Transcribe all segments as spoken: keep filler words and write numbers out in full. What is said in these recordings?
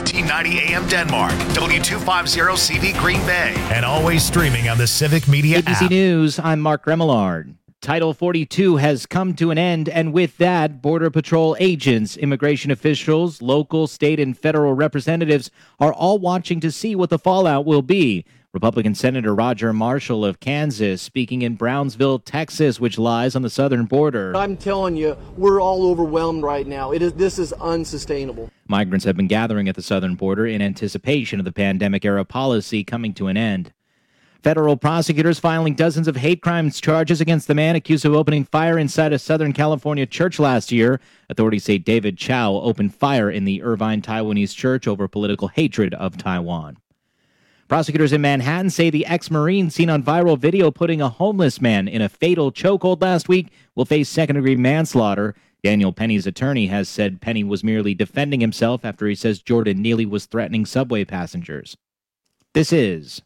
fifteen ninety A M Denmark, W two fifty C V Green Bay, and always streaming on the Civic Media A B C app. News, I'm Mark Remillard. Title forty-two has come to an end, and with that, Border Patrol agents, immigration officials, local, state, and federal representatives are all watching to see what the fallout will be. Republican Senator Roger Marshall of Kansas speaking in Brownsville, Texas, which lies on the southern border. I'm telling you, we're all overwhelmed right now. It is this is unsustainable. Migrants have been gathering at the southern border in anticipation of the pandemic-era policy coming to an end. Federal prosecutors filing dozens of hate crimes charges against the man accused of opening fire inside a Southern California church last year. Authorities say David Chow opened fire in the Irvine Taiwanese church over political hatred of Taiwan. Prosecutors in Manhattan say the ex-Marine seen on viral video putting a homeless man in a fatal chokehold last week will face second-degree manslaughter. Daniel Penny's attorney has said Penny was merely defending himself after he says Jordan Neely was threatening subway passengers. This is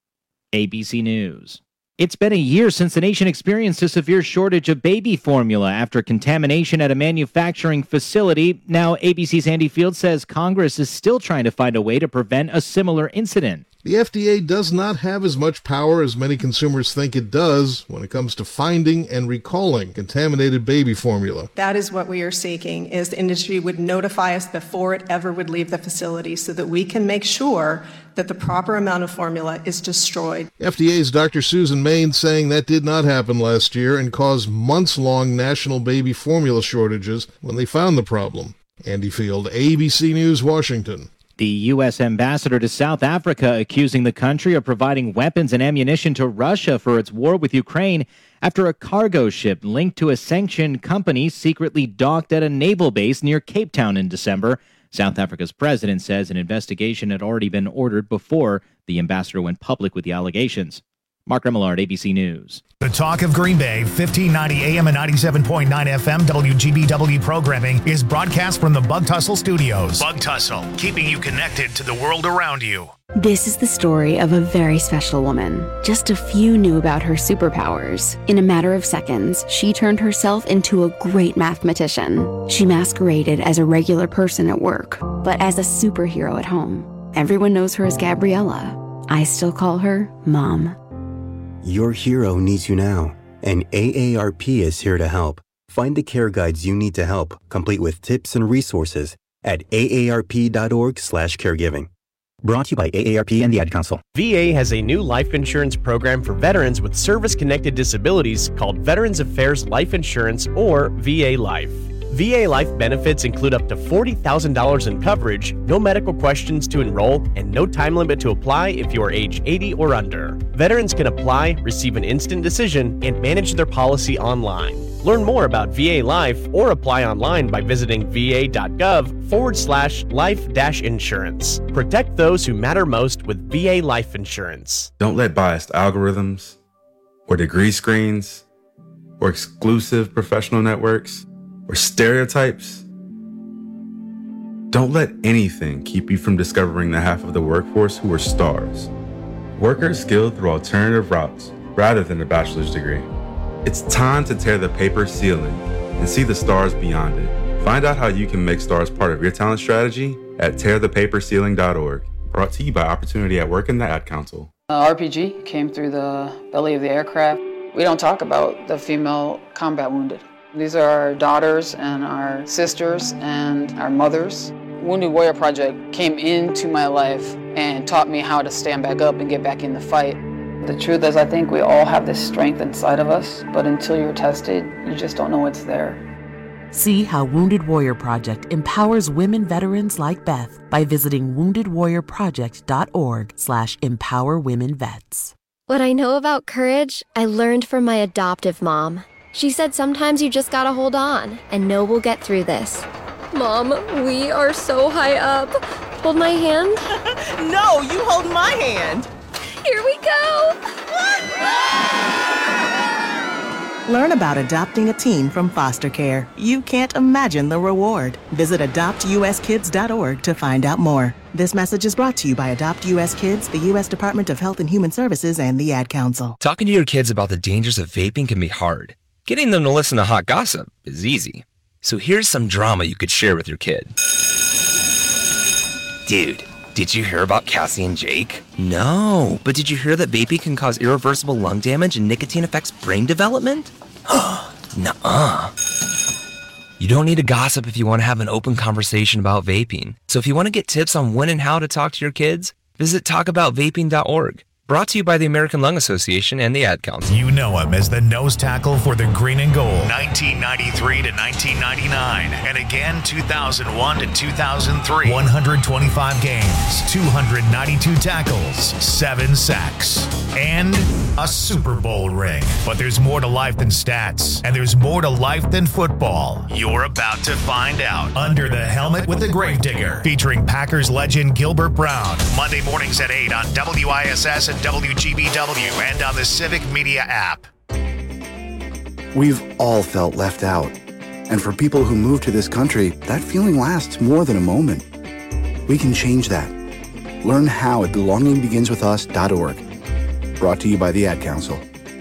A B C News. It's been a year since the nation experienced a severe shortage of baby formula after contamination at a manufacturing facility. Now, A B C's Andy Field says Congress is still trying to find a way to prevent a similar incident. The F D A does not have as much power as many consumers think it does when it comes to finding and recalling contaminated baby formula. That is what we are seeking, is the industry would notify us before it ever would leave the facility so that we can make sure that the proper amount of formula is destroyed. F D A's Doctor Susan Main saying that did not happen last year and caused months-long national baby formula shortages when they found the problem. Andy Field, A B C News, Washington. The U S ambassador to South Africa accusing the country of providing weapons and ammunition to Russia for its war with Ukraine after a cargo ship linked to a sanctioned company secretly docked at a naval base near Cape Town in December. South Africa's president says an investigation had already been ordered before the ambassador went public with the allegations. Mark Remillard, A B C News. The Talk of Green Bay, fifteen ninety A M and ninety-seven point nine F M W G B W programming is broadcast from the Bug Tussle Studios. Bug Tussle, keeping you connected to the world around you. This is the story of a very special woman. Just a few knew about her superpowers. In a matter of seconds, she turned herself into a great mathematician. She masqueraded as a regular person at work, but as a superhero at home. Everyone knows her as Gabriella. I still call her Mom. Your hero needs you now, and A A R P is here to help. Find the care guides you need to help, complete with tips and resources at A A R P dot org slash caregiving. Brought to you by A A R P and the Ad Council. V A has a new life insurance program for veterans with service-connected disabilities called Veterans Affairs Life Insurance, or V A Life. V A Life benefits include up to forty thousand dollars in coverage, no medical questions to enroll, and no time limit to apply if you are age eighty or under. Veterans can apply, receive an instant decision, and manage their policy online. Learn more about V A Life or apply online by visiting va.gov forward slash life dash insurance. Protect those who matter most with V A Life Insurance. Don't let biased algorithms or degree screens or exclusive professional networks or stereotypes. Don't let anything keep you from discovering the half of the workforce who are stars. Workers skilled through alternative routes rather than a bachelor's degree. It's time to tear the paper ceiling and see the stars beyond it. Find out how you can make stars part of your talent strategy at tear the paper ceiling dot org. Brought to you by Opportunity at Work and the Ad Council. Uh, R P G came through the belly of the aircraft. We don't talk about the female combat wounded. These are our daughters and our sisters and our mothers. Wounded Warrior Project came into my life and taught me how to stand back up and get back in the fight. The truth is, I think we all have this strength inside of us, but until you're tested, you just don't know what's there. See how Wounded Warrior Project empowers women veterans like Beth by visiting wounded warrior project dot org slash empower women vets. What I know about courage, I learned from my adoptive mom. She said sometimes you just gotta hold on and know we'll get through this. Mom, we are so high up. Hold my hand. No, you hold my hand. Here we go! Learn about adopting a teen from foster care. You can't imagine the reward. Visit adopt u s kids dot org to find out more. This message is brought to you by Adopt U S Kids, the U S Department of Health and Human Services, and the Ad Council. Talking to your kids about the dangers of vaping can be hard. Getting them to listen to hot gossip is easy. So here's some drama you could share with your kid. Dude, did you hear about Cassie and Jake? No, but did you hear that vaping can cause irreversible lung damage and nicotine affects brain development? Nuh-uh. You don't need to gossip if you want to have an open conversation about vaping. So if you want to get tips on when and how to talk to your kids, visit talk about vaping dot org. Brought to you by the American Lung Association and the Ad Council. You know him as the nose tackle for the Green and Gold, nineteen ninety-three to nineteen ninety-nine, and again two thousand one to two thousand three. one hundred twenty-five games, two hundred ninety-two tackles, seven sacks, and a Super Bowl ring. But there's more to life than stats, and there's more to life than football. You're about to find out. Under the Helmet with the Gravedigger, featuring Packers legend Gilbert Brown. Monday mornings at eight on W I S S and W G B W and on the Civic Media app. We've all felt left out. And for people who move to this country, that feeling lasts more than a moment. We can change that. Learn how at belonging begins with us dot org. Brought to you by the Ad Council.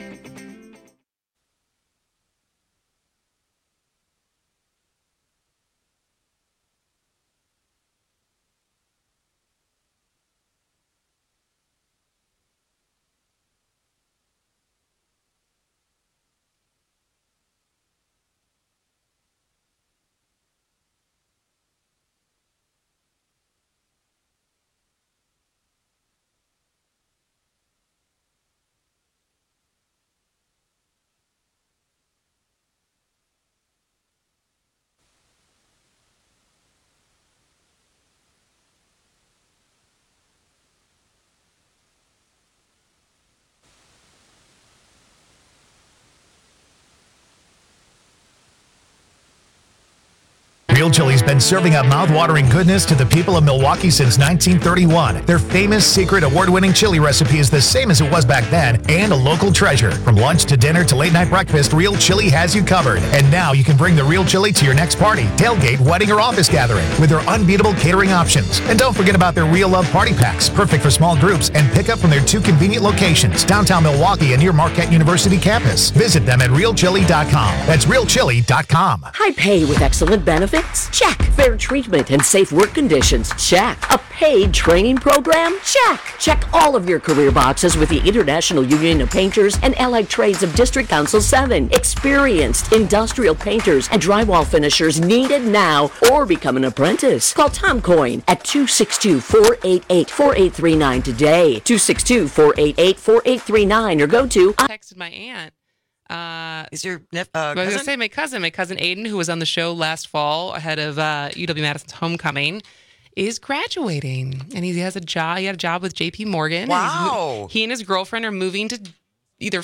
Real Chili's been serving up mouth-watering goodness to the people of Milwaukee since nineteen thirty-one. Their famous secret award-winning chili recipe is the same as it was back then and a local treasure. From lunch to dinner to late-night breakfast, Real Chili has you covered. And now you can bring the Real Chili to your next party, tailgate, wedding, or office gathering with their unbeatable catering options. And don't forget about their Real Love Party Packs, perfect for small groups, and pick up from their two convenient locations, downtown Milwaukee and near Marquette University campus. Visit them at real chili dot com. That's real chili dot com. High pay with excellent benefits? Check. Fair treatment and safe work conditions? Check. A paid training program? Check. Check all of your career boxes with the International Union of Painters and Allied Trades of District Council seven. Experienced industrial painters and drywall finishers needed now or become an apprentice. Call Tom Coyne at two six two, four eight eight, four eight three nine today. two six two, four eight eight, four eight three nine or go to... I texted my aunt. Uh, Is your nep- uh, I was going cousin? to say my cousin, my cousin Aiden, who was on the show last fall ahead of uh, U W-Madison's homecoming, is graduating, and he has a job. He had a job with J P Morgan. Wow! And he and his girlfriend are moving to either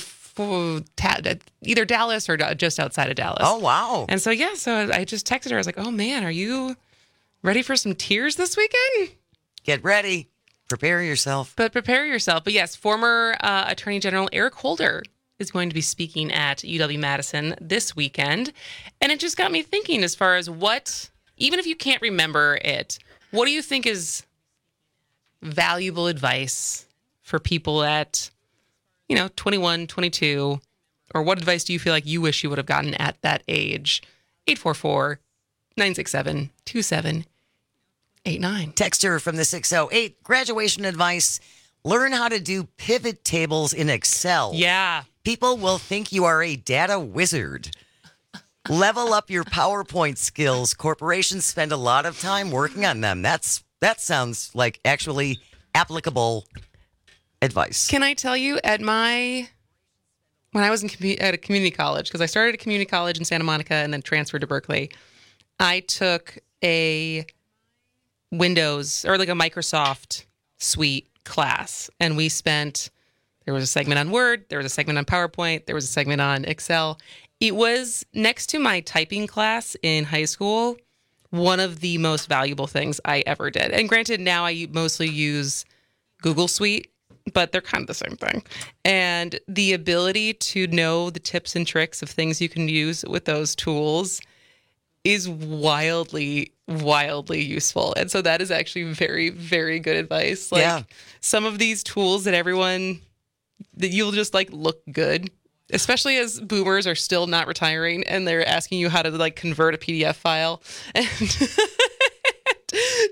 either Dallas or just outside of Dallas. Oh wow! And so yeah, so I just texted her. I was like, "Oh man, are you ready for some tears this weekend? Get ready, prepare yourself." But prepare yourself. But yes, former uh, Attorney General Eric Holder is going to be speaking at U W-Madison this weekend. And it just got me thinking as far as what, even if you can't remember it, what do you think is valuable advice for people at, you know, twenty-one, twenty-two, or what advice do you feel like you wish you would have gotten at that age? eight four four, nine six seven, two seven eight nine. Texter from the six oh eight, graduation advice, learn how to do pivot tables in Excel. Yeah. People will think you are a data wizard. Level up your PowerPoint skills. Corporations spend a lot of time working on them. That's that sounds like actually applicable advice. Can I tell you, at my when I was in commu- at a community college, because I started at a community college in Santa Monica and then transferred to Berkeley, I took a Windows or like a Microsoft suite class, and we spent. There was a segment on Word, there was a segment on PowerPoint, there was a segment on Excel. It was, next to my typing class in high school, one of the most valuable things I ever did. And granted, now I mostly use Google Suite, but they're kind of the same thing. And the ability to know the tips and tricks of things you can use with those tools is wildly, wildly useful. And so that is actually very, very good advice. Like yeah. Some of these tools that everyone... that you'll just like look good, especially as boomers are still not retiring and they're asking you how to like convert a P D F file and to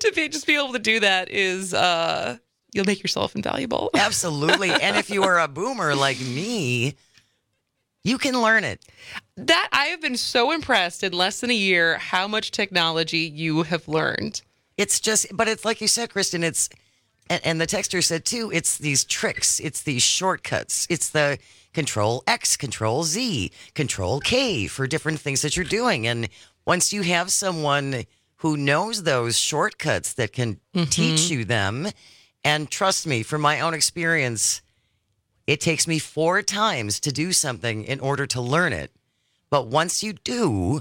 to be just be able to do that is uh, you'll make yourself invaluable. Absolutely. And if you are a boomer like me, you can learn it. That I have been so impressed in less than a year how much technology you have learned. It's just, but it's like you said, Kristen, it's, and, and the texter said too, it's these tricks, it's these shortcuts, it's the Control X, Control Z, Control K for different things that you're doing. And once you have someone who knows those shortcuts that can Mm-hmm. teach you them, and trust me, from my own experience, it takes me four times to do something in order to learn it. But once you do,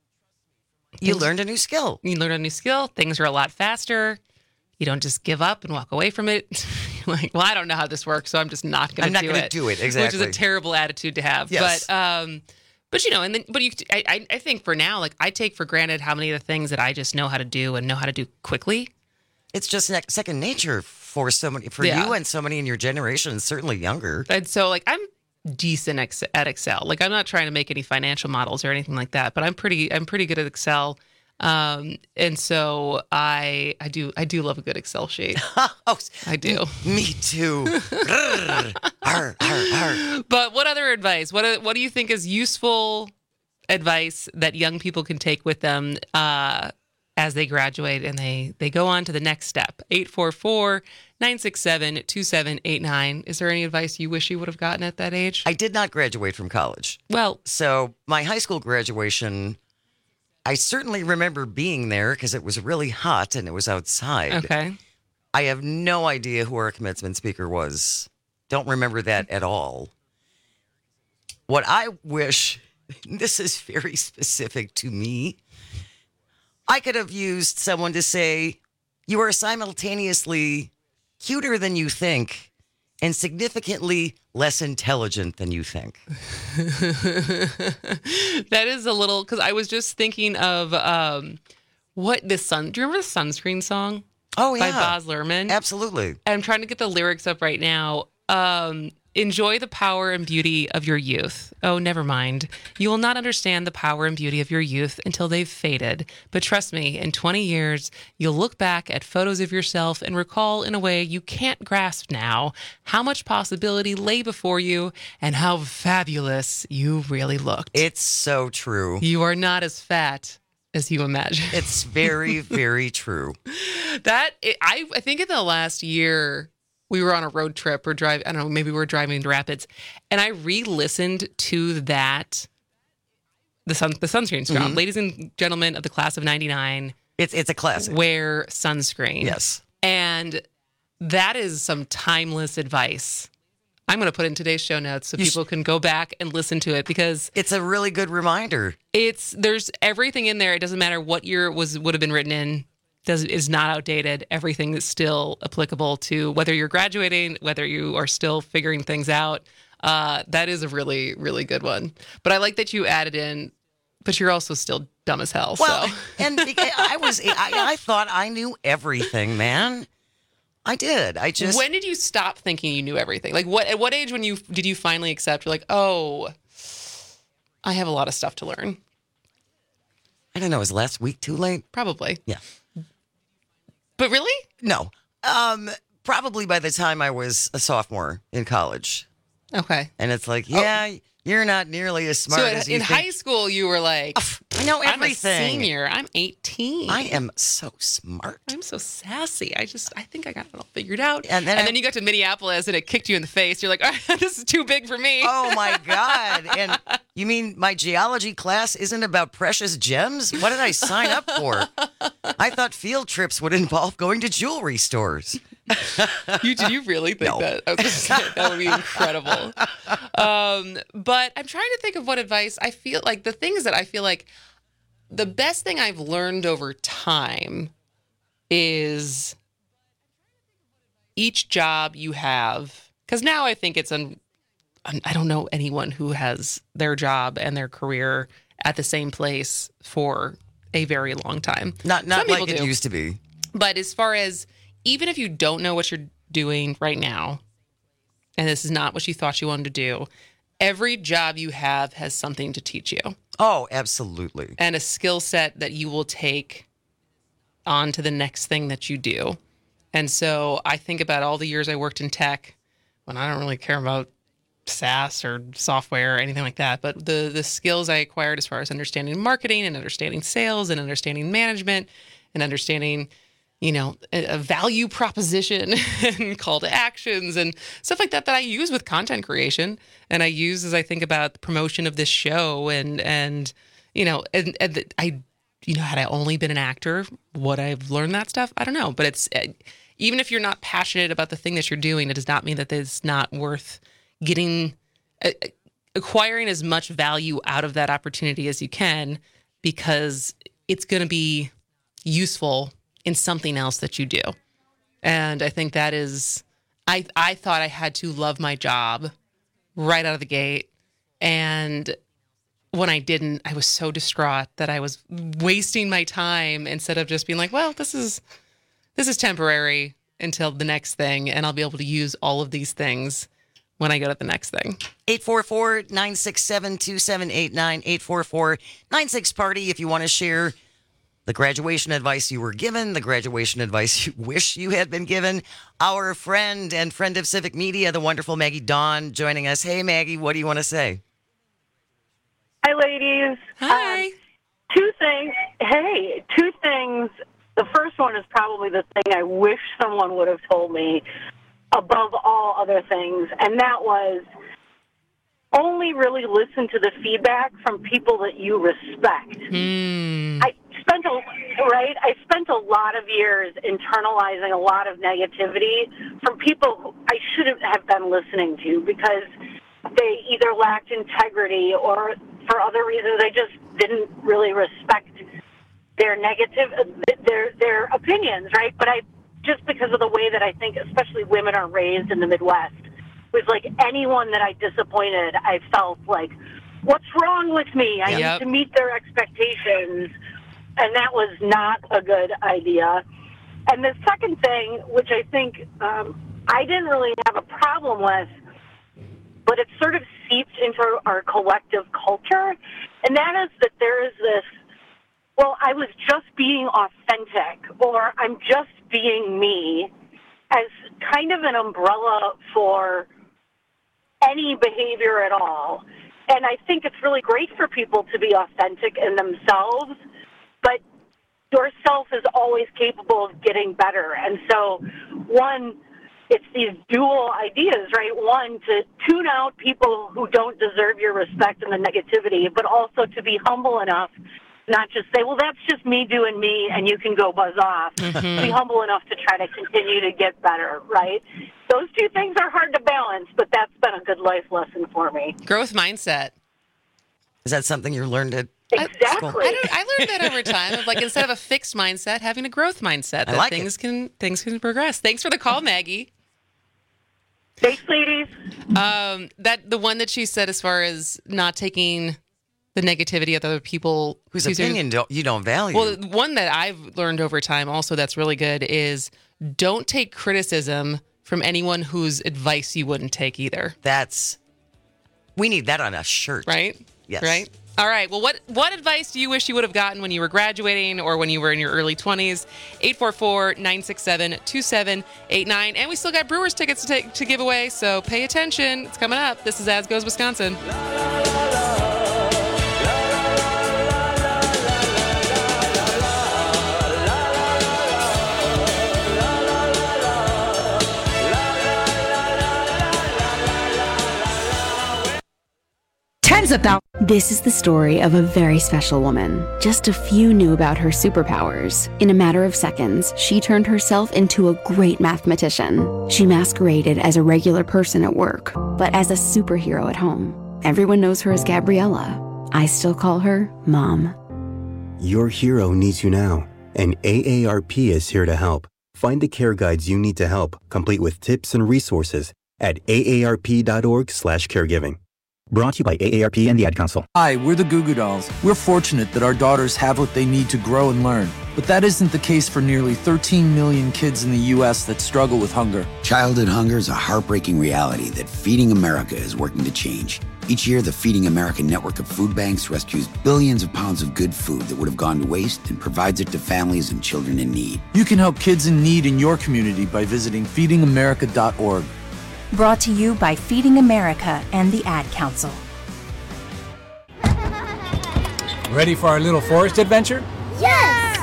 you Things- learned a new skill. You learn a new skill. Things are a lot faster. You don't just give up and walk away from it. You're like, well, I don't know how this works, so I'm just not going I'm to not do gonna it. do it, Which is exactly. a terrible attitude to have. Yes. But, um, but you know, and then, but you, I, I- I think for now, like I take for granted how many of the things that I just know how to do and know how to do quickly. It's just ne- second nature for so many, for Yeah. you and so many in your generation, certainly younger. And so, like, I'm decent ex- at Excel. Like, I'm not trying to make any financial models or anything like that, but I'm pretty, I'm pretty good at Excel. Um, and so I, I do, I do love a good Excel sheet. oh, I do. Me too. Arr, arr, arr. But what other advice? What, what do you think is useful advice that young people can take with them, uh, as they graduate and they, they go on to the next step? eight four four, nine six seven, two seven eight nine. Is there any advice you wish you would have gotten at that age? I did not graduate from college. Well, so my high school graduation, I certainly remember being there because it was really hot and it was outside. Okay. I have no idea who our commencement speaker was. Don't remember that at all. What I wish, this is very specific to me, I could have used someone to say, you are simultaneously cuter than you think and significantly less intelligent than you think. That is a little, because I was just thinking of um, what the sun. Do you remember the Sunscreen song? Oh, By yeah. Baz Luhrmann. Absolutely. I'm trying to get the lyrics up right now. Um, Enjoy the power and beauty of your youth. Oh, never mind. You will not understand the power and beauty of your youth until they've faded. But trust me, in twenty years, you'll look back at photos of yourself and recall in a way you can't grasp now how much possibility lay before you and how fabulous you really looked. It's so true. You are not as fat as you imagine. It's very, very true. That, I, I think in the last year, we were on a road trip or drive. I don't know, maybe we were driving to Rapids, and I re-listened to that, the sun, the sunscreen song. Mhm. Ladies and gentlemen of the class of ninety-nine. It's it's a classic. Wear sunscreen. Yes. And that is some timeless advice. I'm going to put in today's show notes so You people can go back and listen to it because it's a really good reminder. It's there's everything in there. It doesn't matter what year it was would have been written in. Does is not outdated. Everything is still applicable to whether you're graduating, whether you are still figuring things out. Uh, that is a really, really good one. But I like that you added in, but you're also still dumb as hell. Well, so. and beca- I was, I, I thought I knew everything, man. I did. I just. When did you stop thinking you knew everything? Like what? At what age when you did you finally accept? You're like, oh, I have a lot of stuff to learn. I don't know. Was last week too late? Probably. Yeah. But really? No. Um, probably by the time I was a sophomore in college. Okay. And it's like, yeah, you're not nearly as smart so as you in think. high school, you were like, I know I'm a everything. senior. I'm eighteen. I am so smart. I'm so sassy. I just, I think I got it all figured out. And then, and I- then you got to Minneapolis and it kicked you in the face. You're like, all right, this is too big for me. Oh my God. And you mean my geology class isn't about precious gems? What did I sign up for? I thought field trips would involve going to jewelry stores. You did you really think No. that? I was gonna say, that would be incredible. Um, but I'm trying to think of what advice I feel like. The things that I feel like the best thing I've learned over time is each job you have. Because now I think it's an I don't know anyone who has their job and their career at the same place for a very long time. Not not Some like people it do. used to be. But as far as even if you don't know what you're doing right now, and this is not what you thought you wanted to do, every job you have has something to teach you Oh, absolutely. and a skill set that you will take on to the next thing that you do. And so I think about all the years I worked in tech when I don't really care about SaaS or software or anything like that, but the the skills I acquired as far as understanding marketing and understanding sales and understanding management and understanding, you know, a, a value proposition and call to actions and stuff like that that I use with content creation. And I use as I think about the promotion of this show and, and you know, and, and I, you know, had I only been an actor, would I have learned that stuff? I don't know. But it's, even if you're not passionate about the thing that you're doing, it does not mean that it's not worth getting, uh, acquiring as much value out of that opportunity as you can, because it's going to be useful in something else that you do. And I think that is, I, I thought I had to love my job right out of the gate. And when I didn't, I was so distraught that I was wasting my time instead of just being like, well, this is, this is temporary until the next thing. And I'll be able to use all of these things when I go to the next thing. eight four four, nine six seven, two seven eight nine, eight four four, nine six party if you want to share the graduation advice you were given, the graduation advice you wish you had been given. Our friend and friend of Civic Media, the wonderful Maggie Dawn, joining us. Hey, Maggie, what do you want to say? Hi, ladies. Hi. Um, two things. Hey, two things. The first one is probably the thing I wish someone would have told me above all other things, and that was only really listen to the feedback from people that you respect. Mm. I spent a right. I spent a lot of years internalizing a lot of negativity from people who I shouldn't have been listening to because they either lacked integrity or for other reasons I just didn't really respect their negative their their opinions, right? But I just because of the way that I think, especially women are raised in the Midwest, was like anyone that I disappointed, I felt like, what's wrong with me? I Yep. need to meet their expectations. And that was not a good idea. And the second thing, which I think um, I didn't really have a problem with, but it sort of seeped into our collective culture, and that is that there is this, well, I was just being authentic, or I'm just being me, as kind of an umbrella for any behavior at all. And I think it's really great for people to be authentic in themselves, but yourself is always capable of getting better. And so, one, it's these dual ideas, right? One, to tune out people who don't deserve your respect and the negativity, but also to be humble enough, not just say, well, that's just me doing me and you can go buzz off. Mhm. Be humble enough to try to continue to get better, right? Those two things are hard to balance, but that's been a good life lesson for me. Growth mindset. Is that something you learned at Exactly. I, don't, I learned that over time of like instead of a fixed mindset, having a growth mindset that like things can things can progress. Thanks for the call, Maggie. Thanks, ladies. Um, that the one that she said as far as not taking the negativity of other people whose whose opinion don't, you don't value? Well, one that I've learned over time also that's really good is don't take criticism from anyone whose advice you wouldn't take either. That's we need that on a shirt, right? Yes. Right. All right. Well, what what advice do you wish you would have gotten when you were graduating or when you were in your early twenties? eight four four, nine six seven, two seven eight nine. And we still got Brewers tickets to take, to give away, so pay attention. It's coming up. This is As Goes Wisconsin. Tens of thousands. This is the story of a very special woman. Just a few knew about her superpowers. In a matter of seconds, she turned herself into a great mathematician. She masqueraded as a regular person at work, but as a superhero at home. Everyone knows her as Gabriella. I still call her Mom. Your hero needs you now, and A A R P is here to help. Find the care guides you need to help, complete with tips and resources at A A R P dot org slash caregiving. Brought to you by A A R P and the Ad Council. Hi, we're the Goo Goo Dolls. We're fortunate that our daughters have what they need to grow and learn. But that isn't the case for nearly thirteen million kids in the U S that struggle with hunger. Childhood hunger is a heartbreaking reality that Feeding America is working to change. Each year, the Feeding America network of food banks rescues billions of pounds of good food that would have gone to waste and provides it to families and children in need. You can help kids in need in your community by visiting feeding america dot org. Brought to you by Feeding America and the Ad Council. Ready for our little forest adventure? Yes!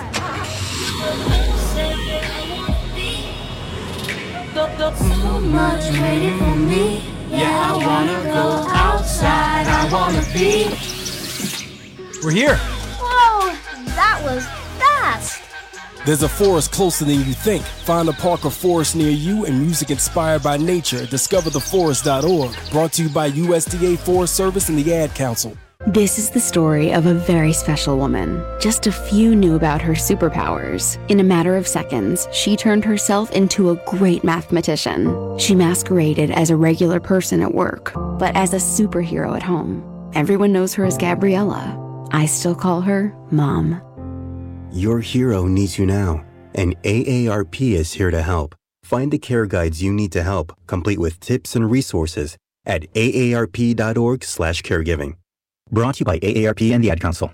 So much waiting for me. Yeah, I wanna go outside. I wanna be. We're here. Whoa, that was fast. There's a forest closer than you think. Find a park or forest near you and music inspired by nature at discover the forest dot org. Brought to you by U S D A Forest Service and the Ad Council. This is the story of a very special woman. Just a few knew about her superpowers. In a matter of seconds, she turned herself into a great mathematician. She masqueraded as a regular person at work, but as a superhero at home. Everyone knows her as Gabriella. I still call her Mom. Your hero needs you now, and A A R P is here to help. Find the care guides you need to help, complete with tips and resources at A A R P dot org slash caregiving. Brought to you by A A R P and the Ad Council.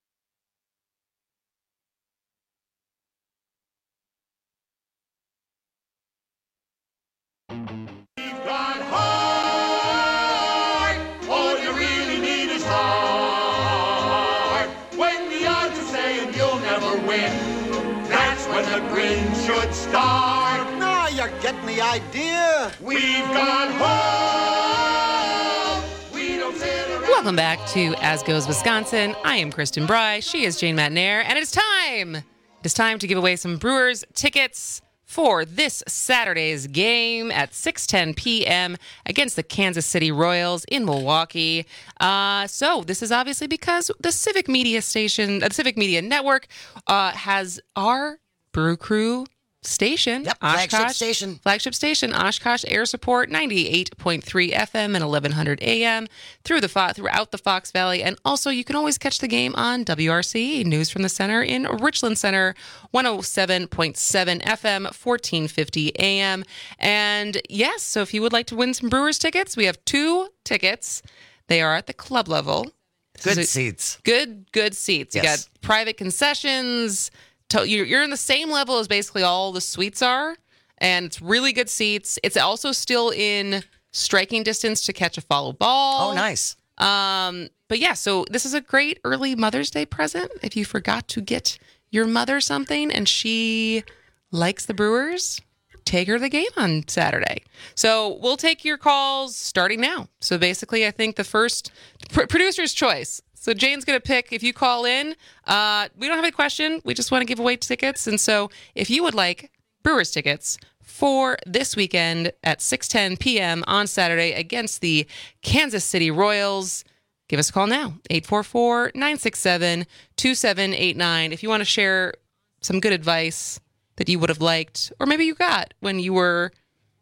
All you really need is heart. When the odds are saying you'll never win, that's when the grin should start. Now you're getting the idea. We've got hope. We don't sit around. Welcome back to As Goes Wisconsin. I am Kristen Bry. She is Jane Matnair. And it's time. It is time to give away some Brewers tickets for this Saturday's game at six ten p.m. against the Kansas City Royals in Milwaukee. Uh, so this is obviously because the Civic Media Station, the Civic Media Network, uh, has our Brew Crew station. Yep, flagship station. Flagship station, Oshkosh Air Support, ninety-eight point three F M and eleven hundred A M through the fo- throughout the Fox Valley. And also, you can always catch the game on W R C E, News from the Center in Richland Center, one oh seven point seven F M, fourteen fifty A M. And yes, so if you would like to win some Brewers tickets, we have two tickets. They are at the club level. Good a, seats. Good, good seats. Yes. You got private concessions. You're in the same level as basically all the suites are, and it's really good seats. It's also still in striking distance to catch a follow ball. Oh, nice. Um, but yeah, so this is a great early Mother's Day present. If you forgot to get your mother something and she likes the Brewers, take her to the game on Saturday. So we'll take your calls starting now. So basically, I think the first pr- producer's choice. So Jane's going to pick, if you call in, uh, we don't have a question. We just want to give away tickets. And so if you would like Brewers tickets for this weekend at six ten p.m. on Saturday against the Kansas City Royals, give us a call now, eight four four, nine six seven, two seven eight nine. If you want to share some good advice that you would have liked, or maybe you got when you were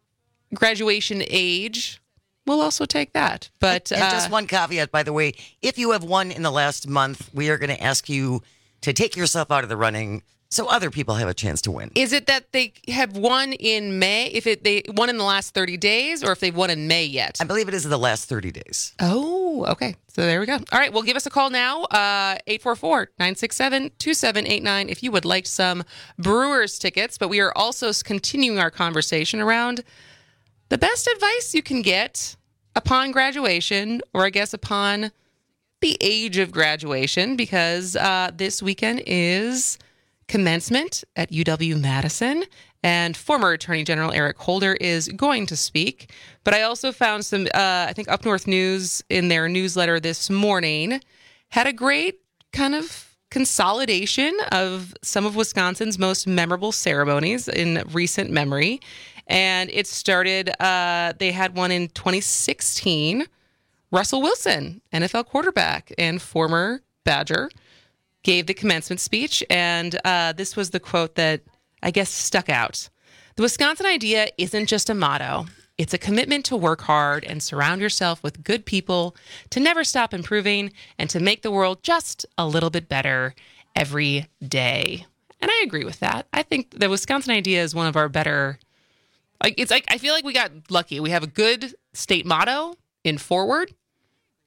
graduation age, we'll also take that. But and, and uh, just one caveat, by the way, if you have won in the last month, we are going to ask you to take yourself out of the running so other people have a chance to win. Is it that they have won in May, if it they won in the last thirty days, or if they've won in May yet? I believe it is in the last thirty days. Oh, okay. So there we go. All right, well, give us a call now, uh, eight four four, nine six seven, two seven eight nine, if you would like some Brewers tickets. But we are also continuing our conversation around the best advice you can get upon graduation, or I guess upon the age of graduation, because uh, this weekend is commencement at U W-Madison, and former Attorney General Eric Holder is going to speak. But I also found some, uh, I think Up North News in their newsletter this morning had a great kind of consolidation of some of Wisconsin's most memorable ceremonies in recent memory. And it started, uh, they had one in twenty sixteen. Russell Wilson, N F L quarterback and former Badger, gave the commencement speech. And uh, this was the quote that I guess stuck out. The Wisconsin idea isn't just a motto. It's a commitment to work hard and surround yourself with good people, to never stop improving, and to make the world just a little bit better every day. And I agree with that. I think the Wisconsin idea is one of our better... Like it's like I feel like we got lucky. We have a good state motto in forward,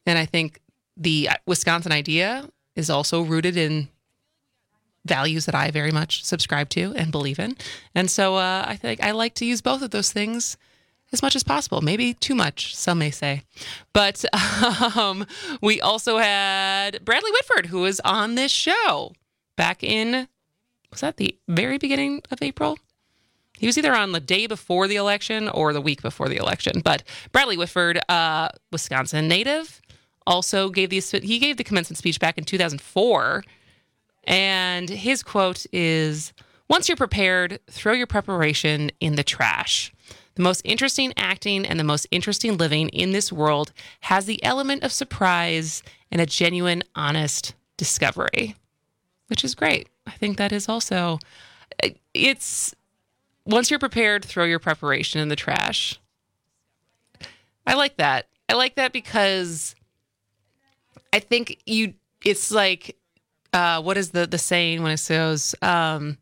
And I think the Wisconsin idea is also rooted in values that I very much subscribe to and believe in. And so uh, I think I like to use both of those things as much as possible. Maybe too much, some may say. But um, we also had Bradley Whitford, who was on this show back in, was that the very beginning of April? He was either on the day before the election or the week before the election. But Bradley Whitford, uh, Wisconsin native, also gave the, he gave the commencement speech back in two thousand four. And his quote is, "Once you're prepared, throw your preparation in the trash. The most interesting acting and the most interesting living in this world has the element of surprise and a genuine, honest discovery," which is great. I think that is also, it's, once you're prepared, throw your preparation in the trash. I like that. I like that because I think you, it's like, uh, what is the, the saying when it says, um,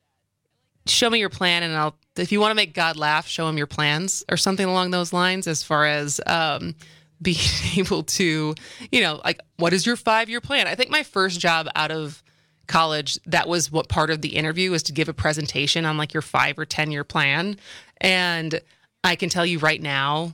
show me your plan and I'll, if you want to make God laugh, show him your plans, or something along those lines, as far as um, being able to, you know, like, what is your five-year plan? I think my first job out of college, that was what part of the interview was, to give a presentation on like your five or ten year plan. And I can tell you right now,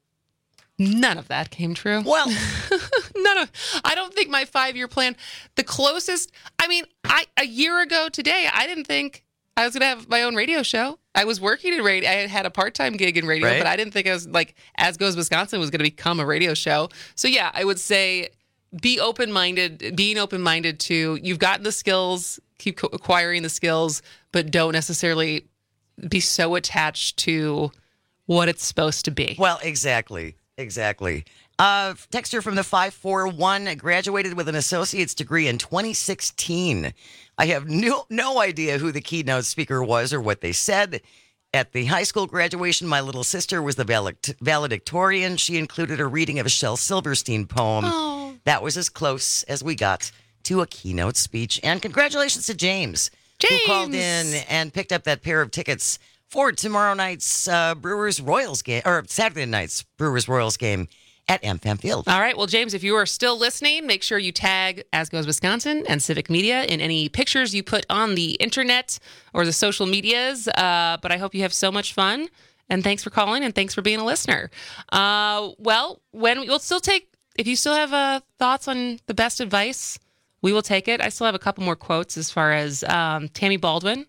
none of that came true. Well, none of, I don't think my five year plan, the closest, I mean, I, a year ago today, I didn't think I was going to have my own radio show. I was working in radio. I had had a part-time gig in radio, right, but I didn't think I was like, As Goes Wisconsin was going to become a radio show. So yeah, I would say be open-minded, being open-minded to, you've gotten the skills, keep acquiring the skills, but don't necessarily be so attached to what it's supposed to be. Well, exactly. Exactly. Uh, texter from the five four one, graduated with an associate's degree in twenty sixteen. I have no, no idea who the keynote speaker was or what they said. At the high school graduation, my little sister was the valedictorian. She included a reading of a Shel Silverstein poem. Oh. That was as close as we got to a keynote speech. And congratulations to James, James, who called in and picked up that pair of tickets for tomorrow night's uh, Brewers Royals game, or Saturday night's Brewers Royals game at M FAM Field. All right. Well, James, if you are still listening, make sure you tag As Goes Wisconsin and Civic Media in any pictures you put on the internet or the social medias. Uh, but I hope you have so much fun. And thanks for calling, and thanks for being a listener. Uh, well, when we, we'll still take, if you still have uh, thoughts on the best advice, we will take it. I still have a couple more quotes as far as um, Tammy Baldwin.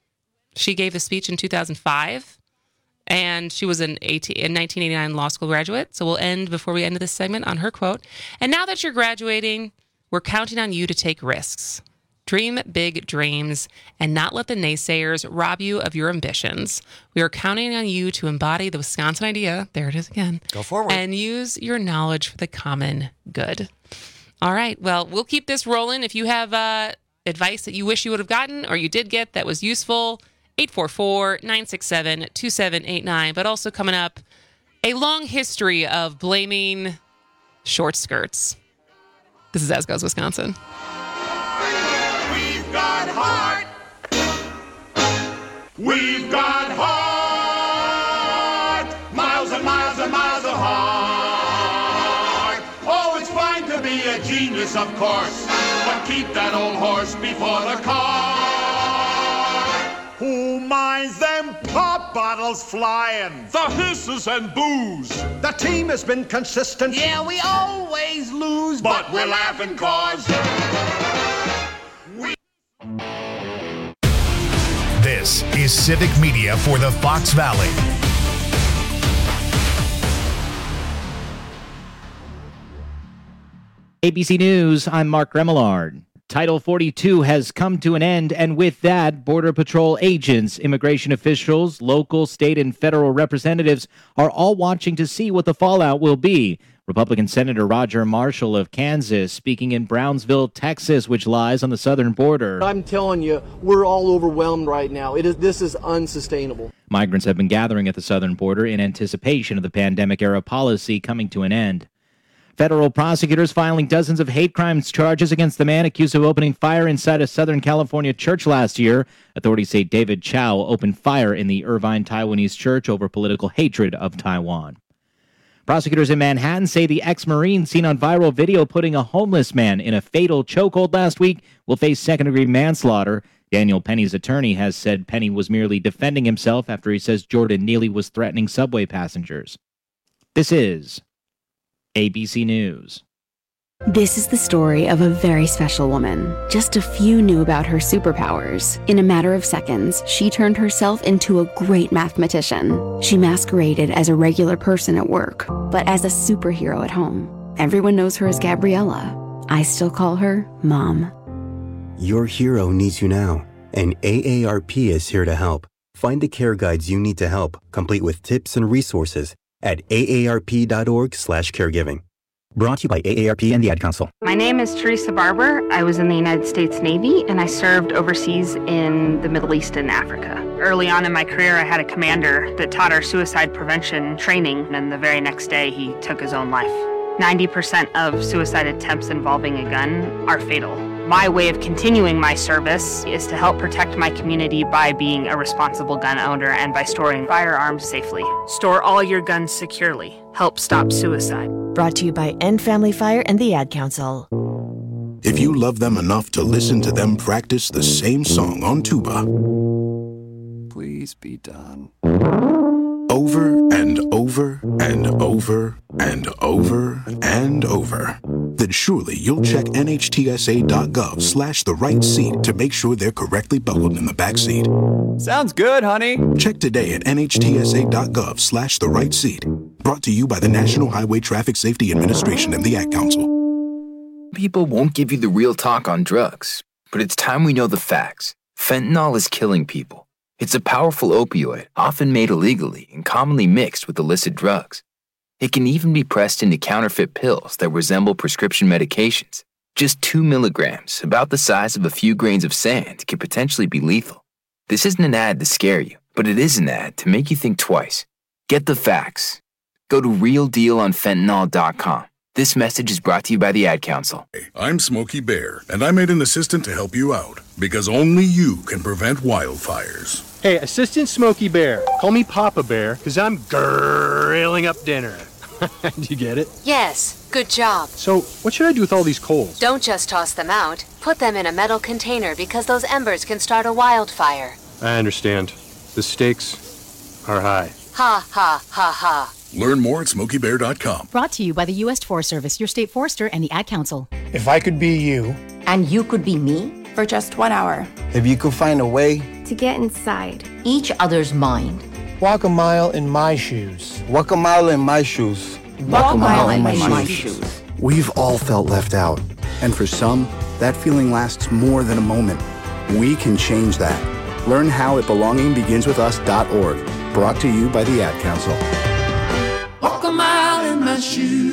She gave a speech in two thousand five. And she was an nineteen eighty-nine law school graduate. So we'll end, before we end this segment, on her quote. "And now that you're graduating, we're counting on you to take risks. Dream big dreams and not let the naysayers rob you of your ambitions. We are counting on you to embody the Wisconsin idea," there it is again, "go forward, and use your knowledge for the common good." All right. Well, we'll keep this rolling. If you have uh, advice that you wish you would have gotten or you did get that was useful, eight four four, nine six seven, two seven eight nine. But also coming up, a long history of blaming short skirts. This is As Goes Wisconsin. We've got heart. We've got heart. Miles and miles and miles of heart. Oh, it's fine to be a genius, of course, but keep that old horse before the cart. Who minds them pop bottles flying? The hisses and booze. The team has been consistent. Yeah, we always lose, but, but we're laughing cause we... This is Civic Media for the Fox Valley. A B C News, I'm Mark Remillard. Title forty-two has come to an end, and with that, Border Patrol agents, immigration officials, local, state, and federal representatives are all watching to see what the fallout will be. Republican Senator Roger Marshall of Kansas speaking in Brownsville, Texas, which lies on the southern border. I'm telling you, we're all overwhelmed right now. It is this is unsustainable. Migrants have been gathering at the southern border in anticipation of the pandemic-era policy coming to an end. Federal prosecutors filing dozens of hate crimes charges against the man accused of opening fire inside a Southern California church last year. Authorities say David Chow opened fire in the Irvine Taiwanese church over political hatred of Taiwan. Prosecutors in Manhattan say the ex-Marine seen on viral video putting a homeless man in a fatal chokehold last week will face second-degree manslaughter. Daniel Penny's attorney has said Penny was merely defending himself after he says Jordan Neely was threatening subway passengers. This is A B C News. This is the story of a very special woman. Just a few knew about her superpowers. In a matter of seconds, she turned herself into a great mathematician. She masqueraded as a regular person at work, but as a superhero at home. Everyone knows her as Gabriella. I still call her Mom. Your hero needs you now, and A A R P is here to help. Find the care guides you need to help, complete with tips and resources at A A R P dot org slash caregiving. Brought to you by A A R P and the Ad Council. My name is Teresa Barber. I was in the United States Navy, and I served overseas in the Middle East and Africa. Early on in my career, I had a commander that taught our suicide prevention training, and the very next day, he took his own life. ninety percent of suicide attempts involving a gun are fatal. My way of continuing my service is to help protect my community by being a responsible gun owner and by storing firearms safely. Store all your guns securely. Help stop suicide. Brought to you by End Family Fire and the Ad Council. If you love them enough to listen to them practice the same song on tuba, Please be done. over and over and over and over and over, then surely you'll check N H T S A dot gov slash the right seat to make sure they're correctly buckled in the back seat. Sounds good, honey. Check today at N H T S A dot gov slash the right seat. Brought to you by the National Highway Traffic Safety Administration and the Ad Council. People won't give you the real talk on drugs, but it's time we know the facts. Fentanyl is killing people. It's a powerful opioid, often made illegally and commonly mixed with illicit drugs. It can even be pressed into counterfeit pills that resemble prescription medications. Just two milligrams, about the size of a few grains of sand, can potentially be lethal. This isn't an ad to scare you, but it is an ad to make you think twice. Get the facts. Go to real deal on fentanyl dot com. This message is brought to you by the Ad Council. I'm Smokey Bear, and I made an assistant to help you out, because only you can prevent wildfires. Hey, Assistant Smokey Bear. Call me Papa Bear, because I'm grilling up dinner. Do you get it? Yes, good job. So, what should I do with all these coals? Don't just toss them out. Put them in a metal container because those embers can start a wildfire. I understand. The stakes are high. Ha, ha, ha, ha. Learn more at smokey bear dot com. Brought to you by the U S Forest Service, your state forester, and the Ad Council. If I could be you. And you could be me? For just one hour. If you could find a way. To get inside each other's mind. Walk a mile in my shoes. Walk a mile in my shoes. Walk a mile in my, my shoes. shoes. We've all felt left out. And for some, that feeling lasts more than a moment. We can change that. Learn how at belonging begins with us dot org. Brought to you by the Ad Council. Walk a mile in my shoes.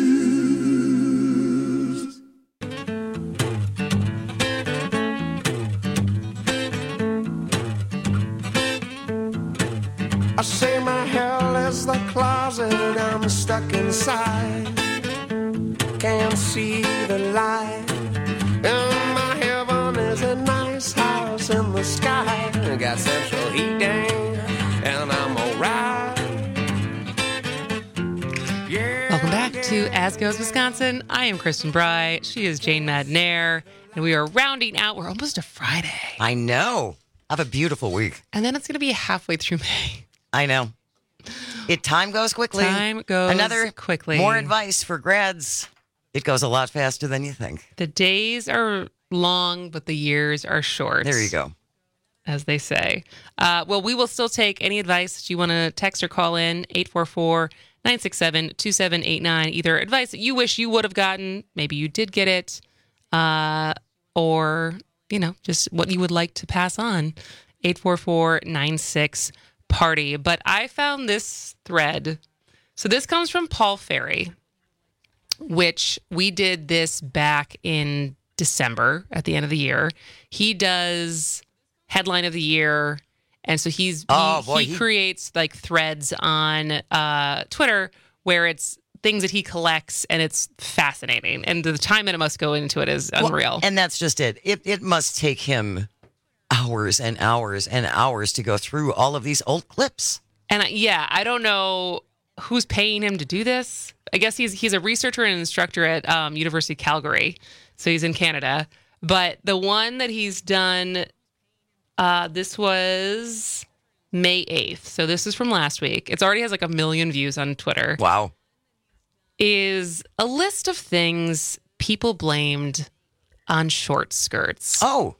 I say my hell is the closet I'm stuck inside. Can't see the light. And my heaven is a nice house in the sky. Got central heating and I'm alright. Welcome back to As Goes Wisconsin. I am Kristen Bry. She is Jane Madnair. And we are rounding out. We're almost to Friday. I know. Have a beautiful week. And then it's going to be halfway through May. I know. It time goes quickly. Time goes Another quickly. More advice for grads. It goes a lot faster than you think. The days are long, but the years are short. There you go. As they say. Uh, well, we will still take any advice that you want to text or call in, eight four four, nine six seven, two seven eight nine. Either advice that you wish you would have gotten, maybe you did get it, uh, or, you know, just what you would like to pass on. eight four four, nine six, party. But I found this thread. So this comes from Paul Ferry, which we did this back in December at the end of the year. He does headline of the year. And so he's oh, he, boy, he, he creates like threads on uh, Twitter where it's things that he collects, and it's fascinating. And the time that it must go into it is unreal. Well, and that's just it. It it must take him hours and hours and hours to go through all of these old clips. And I, yeah, I don't know who's paying him to do this. I guess he's he's a researcher and instructor at um, University of Calgary, so he's in Canada. But the one that he's done, uh, this was May eighth. So this is from last week. It already has like a million views on Twitter. Wow. Is a list of things people blamed on short skirts. Oh.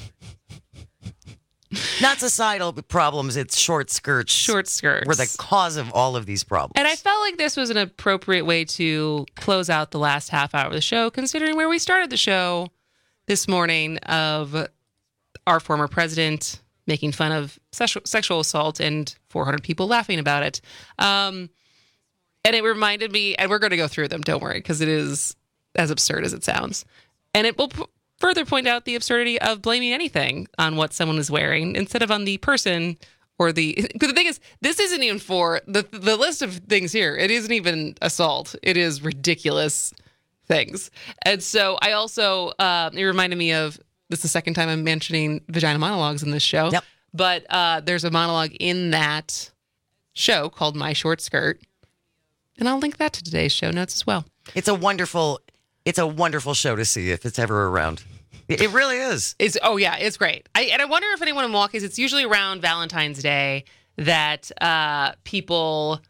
Not societal problems, it's short skirts. Short skirts. Were the cause of all of these problems. And I felt like this was an appropriate way to close out the last half hour of the show, considering where we started the show this morning of our former president making fun of sexual, sexual assault and four hundred people laughing about it. Um, and it reminded me, and we're going to go through them, don't worry, because it is as absurd as it sounds. And it will p- further point out the absurdity of blaming anything on what someone is wearing instead of on the person or the... Because the thing is, this isn't even for... The, the list of things here, it isn't even assault. It is ridiculous things. And so I also... Uh, it reminded me of... This is the second time I'm mentioning vagina monologues in this show. Yep. But uh, there's a monologue in that show called My Short Skirt. And I'll link that to today's show notes as well. It's a wonderful... It's a wonderful show to see if it's ever around. It really is. It's oh yeah, it's great. I, and I wonder if anyone in Milwaukee, it's usually around Valentine's Day that uh, people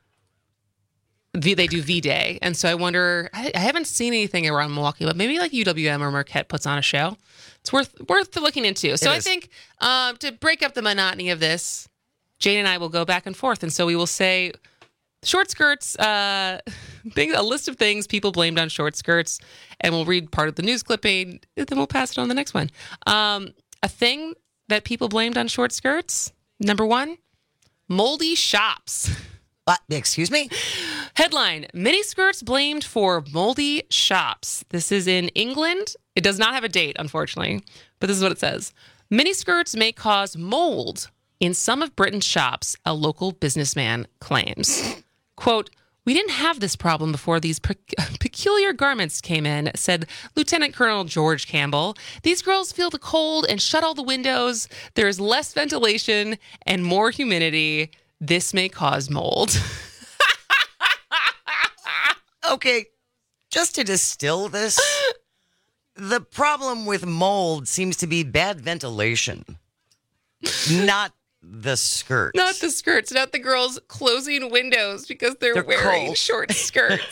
they do V-Day, and so I wonder. I, I haven't seen anything around Milwaukee, but maybe like U W M or Marquette puts on a show. It's worth worth looking into. So I think um, to break up the monotony of this, Jane and I will go back and forth, and so we will say. Short skirts, uh, thing, a list of things people blamed on short skirts, and we'll read part of the news clipping, and then we'll pass it on to the next one. Um, a thing that people blamed on short skirts, number one, moldy shops. What? Excuse me? Headline, miniskirts blamed for moldy shops. This is in England. It does not have a date, unfortunately, but this is what it says. Miniskirts may cause mold in some of Britain's shops, a local businessman claims. Quote, we didn't have this problem before these pe- peculiar garments came in, said Lieutenant Colonel George Campbell. These girls feel the cold and shut all the windows. There is less ventilation and more humidity. This may cause mold. Okay, just to distill this, the problem with mold seems to be bad ventilation, not the skirts. Not the skirts, not the girls closing windows because they're, They're wearing cold. short skirts.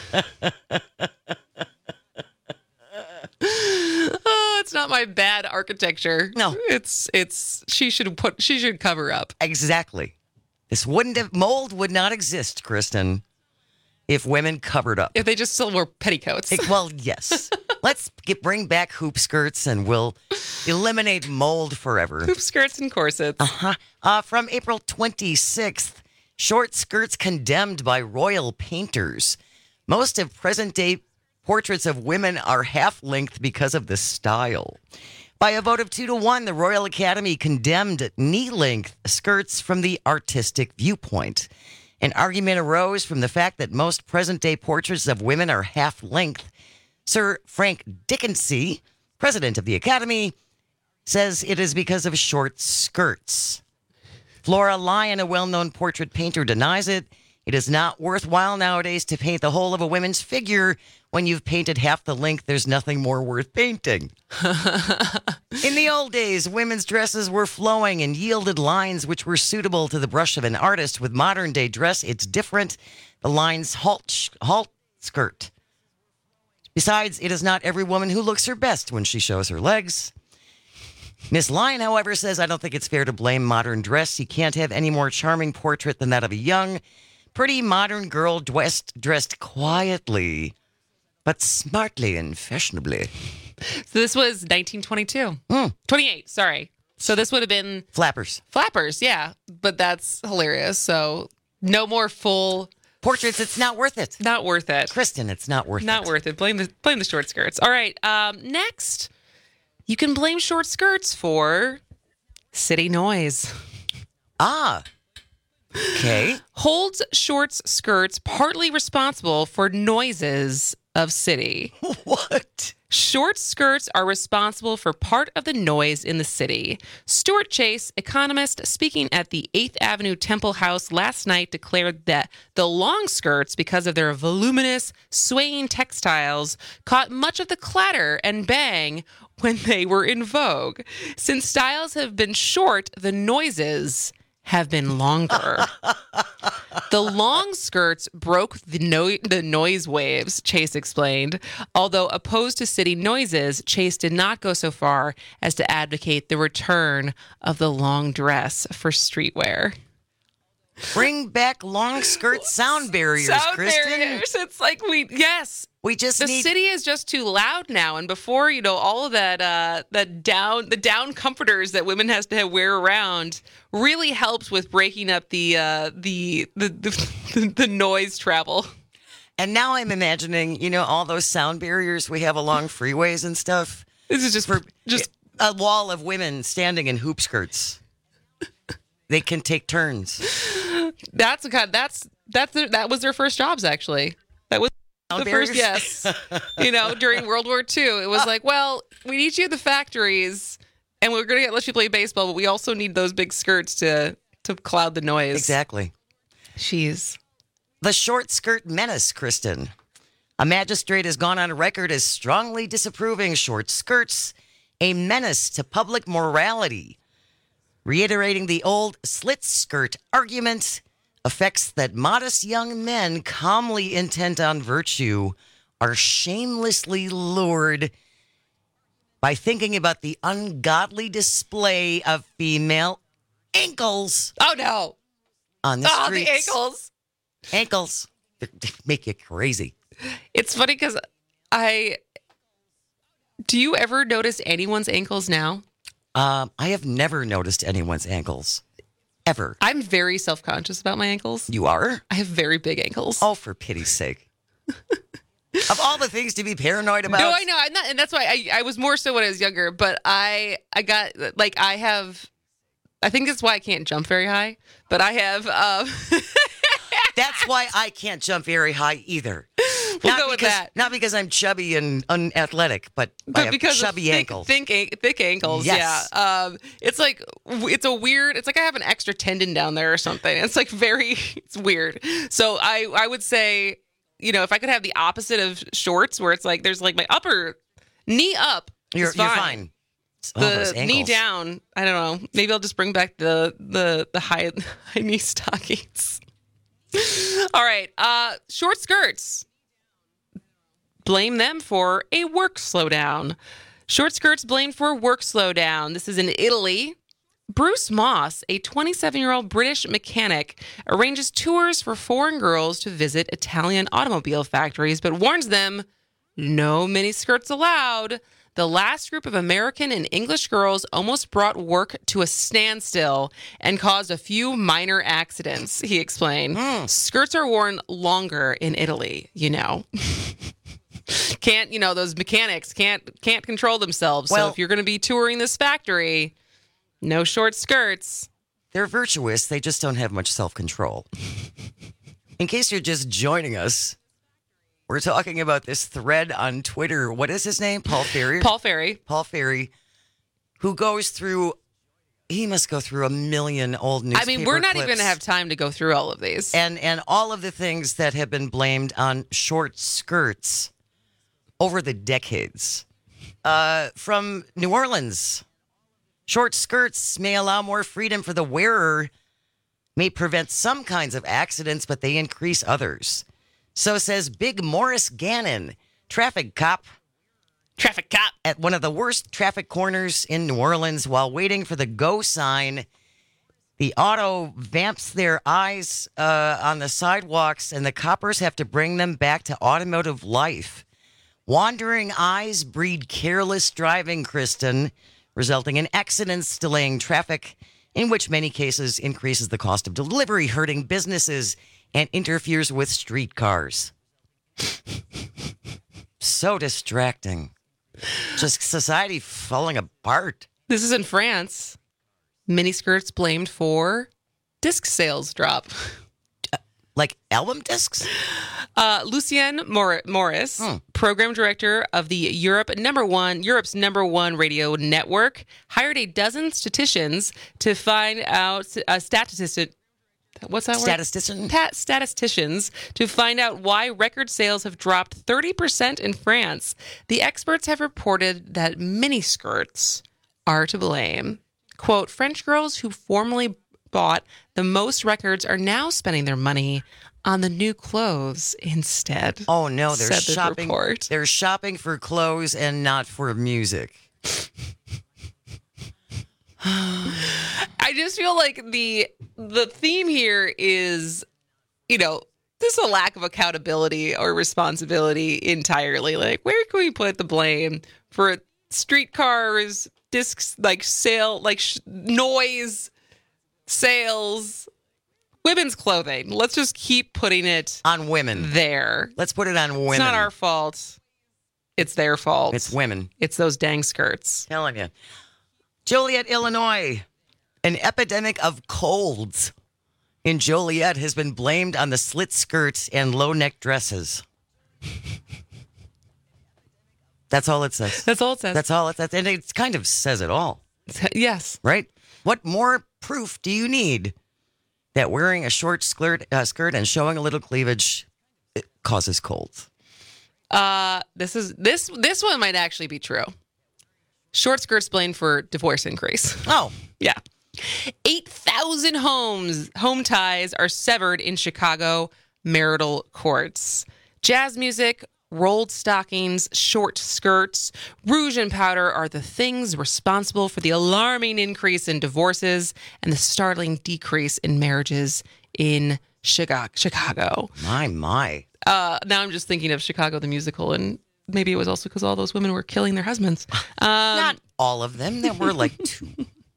Oh, it's not my bad architecture. No. It's it's she should put she should cover up. Exactly. This wouldn't have mold would not exist, Kristen, if women covered up. If they just still wore petticoats. It- well, yes. Let's get, bring back hoop skirts and we'll eliminate mold forever. Hoop skirts and corsets. Uh-huh. Uh, from April twenty-sixth, short skirts condemned by royal painters. Most of present-day portraits of women are half-length because of the style. By a vote of two to one, the Royal Academy condemned knee-length skirts from the artistic viewpoint. An argument arose from the fact that most present-day portraits of women are half-length. Sir Frank Dickinson, president of the Academy, says it is because of short skirts. Flora Lyon, a well-known portrait painter, denies it. It is not worthwhile nowadays to paint the whole of a woman's figure. When you've painted half the length, there's nothing more worth painting. In the old days, women's dresses were flowing and yielded lines which were suitable to the brush of an artist. With modern-day dress, it's different. The lines halt, halt skirt. Besides, it is not every woman who looks her best when she shows her legs. Miss Lyon, however, says, I don't think it's fair to blame modern dress. You can't have any more charming portrait than that of a young, pretty modern girl dressed, dressed quietly, but smartly and fashionably. So this was nineteen twenty-two. Mm. twenty-eight, sorry. So this would have been... Flappers. Flappers, yeah. But that's hilarious. So no more full... Portraits, it's not worth it. Not worth it. Kristen, it's not worth Not it. Not worth it. Blame the blame the short skirts. All right. Um, next, you can blame short skirts for city noise. Ah. Okay. Holds short skirts partly responsible for noises of city. What? Short skirts are responsible for part of the noise in the city. Stuart Chase, economist, speaking at the eighth Avenue Temple House last night, declared that the long skirts, because of their voluminous, swaying textiles, caught much of the clatter and bang when they were in vogue. Since styles have been short, the noises have been longer. The long skirts broke the, no- the noise waves, Chase explained. Although opposed to city noises, Chase did not go so far as to advocate the return of the long dress for streetwear. Bring back long skirt sound barriers, Sound Kristen. barriers. It's like we, yes. We just the need... city is just too loud now, and before, you know, all of that, uh, that down, the down comforters that women has to have wear around really helps with breaking up the, uh, the, the, the, the noise travel. And now I'm imagining, you know, all those sound barriers we have along freeways and stuff. This is just for just a wall of women standing in hoop skirts. They can take turns. That's a kind. That's that's their, that was their first jobs actually. That was Sound the barriers? first. Yes, you know, during World War Two, it was like, well, we need you at the factories, and we're going to let you play baseball, but we also need those big skirts to to cloud the noise. Exactly. Jeez. The short skirt menace, Kristen. A magistrate has gone on record as strongly disapproving short skirts, a menace to public morality, reiterating the old slit skirt argument. Effects that modest young men, calmly intent on virtue, are shamelessly lured by thinking about the ungodly display of female ankles. Oh, no. On the oh, streets. the ankles. Ankles. They make you crazy. It's funny because I... Do you ever notice anyone's ankles now? Um, I have never noticed anyone's ankles. Ever. I'm very self-conscious about my ankles. You are? I have very big ankles. Oh, for pity's sake. Of all the things to be paranoid about. No, I know. I'm not, and that's why I, I was more so when I was younger, but I I got, like, I have, I think that's why I can't jump very high, but I have. Um, That's why I can't jump very high either. We'll not go with because, that. Not because I'm chubby and unathletic, but, but I have because chubby of thick, ankles. Thick, thick ankles, Yes. yeah. Um, it's like, it's a weird, it's like I have an extra tendon down there or something. It's like very, it's weird. So I, I would say, you know, if I could have the opposite of shorts where it's like, there's like my upper knee up. You're, is fine. you're fine. Oh, The those knee ankles. down, I don't know. Maybe I'll just bring back the the the high high knee stockings. All right, uh, short skirts. Blame them for a work slowdown. Short skirts blamed for work slowdown. This is in Italy. Bruce Moss, a twenty-seven-year-old British mechanic, arranges tours for foreign girls to visit Italian automobile factories, but warns them no miniskirts allowed. The last group of American and English girls almost brought work to a standstill and caused a few minor accidents, he explained. Mm. Skirts are worn longer in Italy, you know. Can't, you know, those mechanics can't can't control themselves. Well, so if you're going to be touring this factory, no short skirts. They're virtuous. They just don't have much self-control. In case you're just joining us, we're talking about this thread on Twitter. What is his name? Paul Ferry? Paul Ferry. Paul Ferry, who goes through, he must go through a million old newspaper I mean, we're not clips. even going to have time to go through all of these. And, and all of the things that have been blamed on short skirts over the decades. Uh, from New Orleans, short skirts may allow more freedom for the wearer, may prevent some kinds of accidents, but they increase others. So says Big Morris Gannon, traffic cop. Traffic cop. At one of the worst traffic corners in New Orleans while waiting for the go sign. The auto vamps their eyes uh, on the sidewalks, and the coppers have to bring them back to automotive life. Wandering eyes breed careless driving, Kristen, resulting in accidents, delaying traffic, in which many cases increases the cost of delivery, hurting businesses, and interferes with streetcars. So distracting. Just society falling apart. This is in France. Miniskirts blamed for disc sales drop. Uh, like album discs? Uh, Lucien Mor- Morris, Hmm. program director of the Europe number one, Europe's number one radio network, hired a dozen statisticians to find out a statistic. What's that word? Statistician? Ta- statisticians to find out why record sales have dropped thirty percent in France. The experts have reported that miniskirts are to blame. Quote, French girls who formerly bought the most records are now spending their money on the new clothes instead. Oh, no, they're said the shopping. report. They're shopping for clothes and not for music. I just feel like the the theme here is, you know, this is a lack of accountability or responsibility entirely. Like, where can we put the blame for streetcars, discs, like sale, like sh- noise, sales, women's clothing? Let's just keep putting it on women there. Let's put it on women. It's not our fault. It's their fault. It's women. It's those dang skirts. Telling you. Joliet, Illinois. An epidemic of colds in Joliet has been blamed on the slit skirts and low neck dresses. That's all it says. That's all it says. That's all it says. And it kind of says it all. Yes. Right? What more proof do you need that wearing a short skirt, uh, skirt and showing a little cleavage it causes colds? Uh, this is this this one might actually be true. Short skirts blamed for divorce increase. Oh, yeah. eight thousand homes, home ties are severed in Chicago marital courts. Jazz music, rolled stockings, short skirts, rouge and powder are the things responsible for the alarming increase in divorces and the startling decrease in marriages in Chicago. My, my. Uh, now I'm just thinking of Chicago the musical, and maybe it was also because all those women were killing their husbands. Um, Not all of them. There were like two.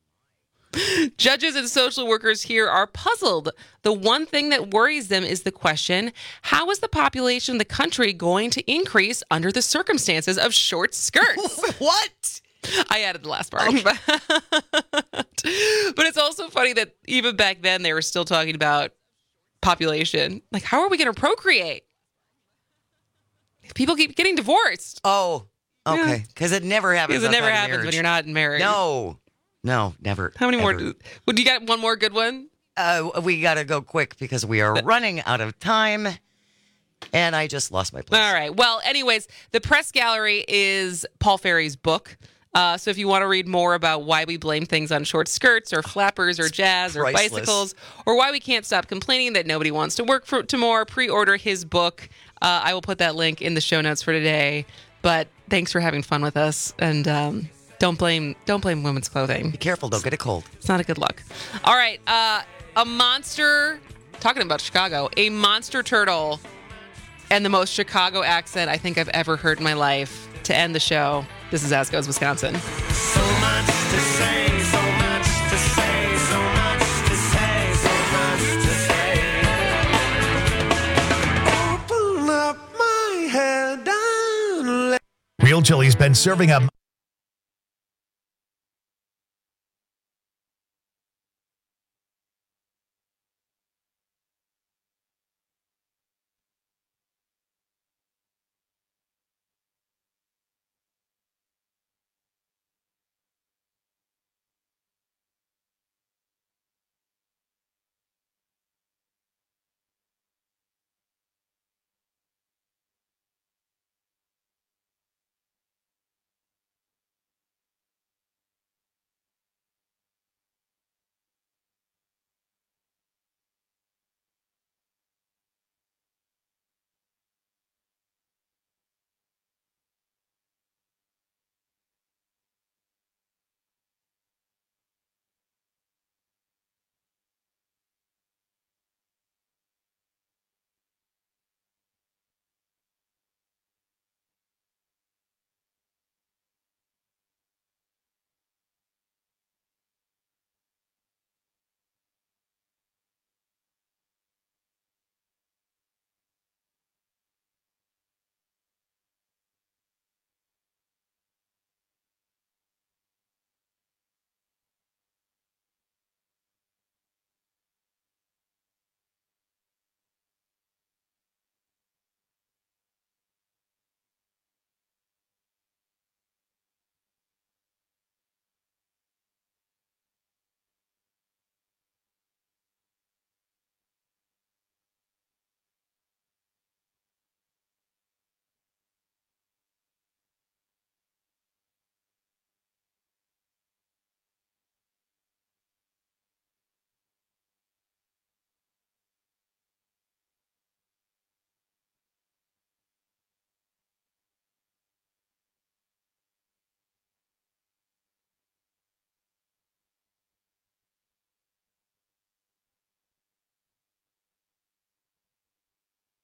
Judges and social workers here are puzzled. The one thing that worries them is the question, how is the population of the country going to increase under the circumstances of short skirts? What? I added the last part. Okay. But it's also funny that even back then they were still talking about population. Like, how are we going to procreate? People keep getting divorced. Oh, okay. Because yeah. it never happens. Because it never happens when you're not married. No. No, never. How many ever. more? Do, would you got one more good one? Uh, we got to go quick because we are running out of time. And I just lost my place. All right. Well, anyways, the press gallery is Paul Ferry's book. Uh, so if you want to read more about why we blame things on short skirts or flappers or jazz or priceless. bicycles, or why we can't stop complaining that nobody wants to work for tomorrow, pre-order his book. Uh, I will put that link in the show notes for today. But thanks for having fun with us. And um, don't blame don't blame women's clothing. Be careful. Don't get a cold. It's not a good look. All right. Uh, a monster, talking about Chicago, a monster turtle and the most Chicago accent I think I've ever heard in my life to end the show. This is As Goes Wisconsin. So much to say, so much to say, so much to say, so much to say. Open up my head and let Real Chili's been serving up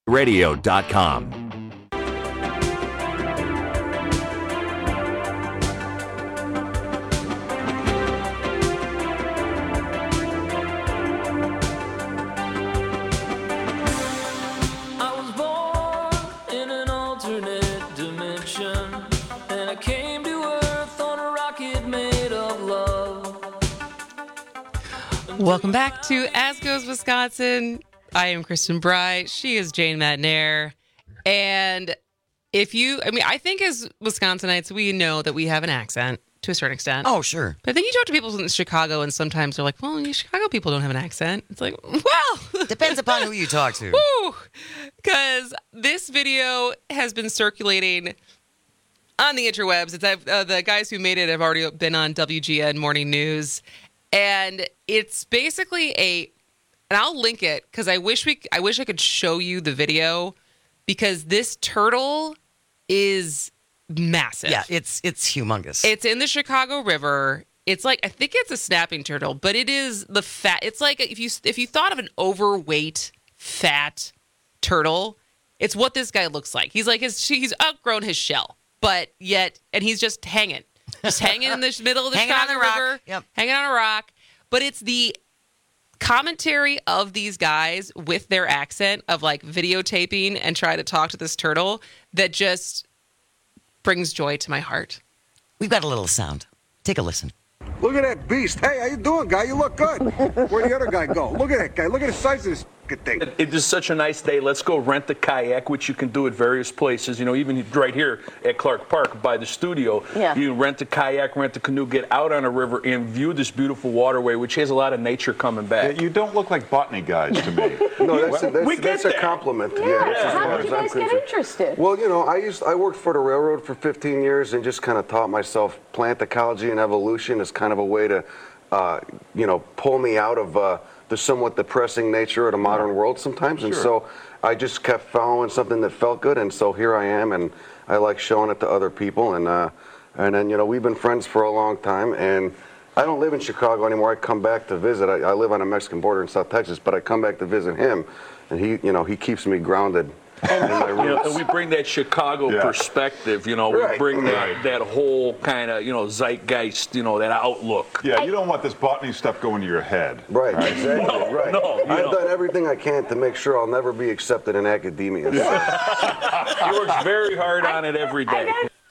radio dot com. Welcome back to As Goes Wisconsin. I am Kristen Bry. She is Jane Matnair. And if you, I mean, I think as Wisconsinites, we know that we have an accent to a certain extent. Oh, sure. But then you talk to people in Chicago, and sometimes they're like, well, you Chicago people don't have an accent. It's like, well. Depends upon who you talk to. Because this video has been circulating on the interwebs. It's uh, the guys who made it have already been on W G N Morning News. And it's basically a, and I'll link it because I wish we, I wish I could show you the video because this turtle is massive. Yeah, it's it's humongous. It's in the Chicago River. It's like, I think it's a snapping turtle, but it is the fat. It's like if you if you thought of an overweight, fat turtle, it's what this guy looks like. He's like his he's outgrown his shell, but yet, and he's just hanging. Just hanging in the middle of the hanging Chicago on the rock. River, yep. hanging on a rock. But it's the commentary of these guys with their accent of like videotaping and try to talk to this turtle that just brings joy to my heart. We've got a little sound. Take a listen. Look at that beast. Hey, how you doing, guy? You look good. Where'd the other guy go? Look at that guy. Look at the size of this thing. It, it is such a nice day. Let's go rent a kayak, which you can do at various places. You know, even right here at Clark Park by the studio, yeah. you can rent a kayak, rent a canoe, get out on a river, and view this beautiful waterway, which has a lot of nature coming back. Yeah, you don't look like botany guys to me. No, that's, a, that's, we that's get a there. compliment. Yeah, Yeah, that's as how far did as you I'm guys get concerned. interested? Well, you know, I used I worked for the railroad for fifteen years and just kind of taught myself plant ecology and evolution as kind of a way to, uh, you know, pull me out of uh, the somewhat depressing nature of the modern world sometimes. And Sure. so I just kept following something that felt good, and so here I am, and I like showing it to other people. And uh, and then, you know, we've been friends for a long time, and I don't live in Chicago anymore. I come back to visit. I, I live on the Mexican border in South Texas, but I come back to visit him, and he, you know, he keeps me grounded in my You know, roots. and we bring that Chicago Yeah. perspective, you know, Right. we bring that, Right. that whole kind of, you know, zeitgeist, you know, that outlook. Yeah, you don't want this botany stuff going to your head. Right, exactly, No, right. no, you I've know. done everything I can to make sure I'll never be accepted in academia. He works very hard on it every day.